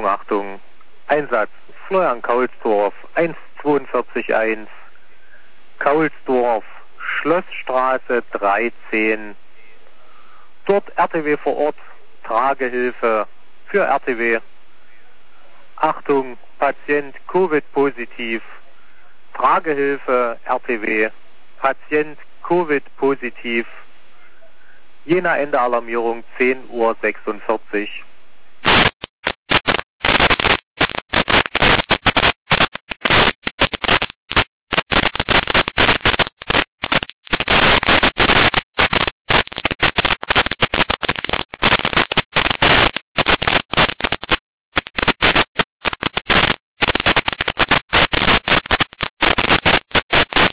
Achtung, Achtung. Einsatz Florian Kaulsdorf 142.1. Kaulsdorf, Schlossstraße 13. Dort RTW vor Ort, Tragehilfe für RTW. Achtung, Patient Covid-positiv. Tragehilfe RTW. Patient Covid-positiv. Jena Ende Alarmierung 10:46 Uhr.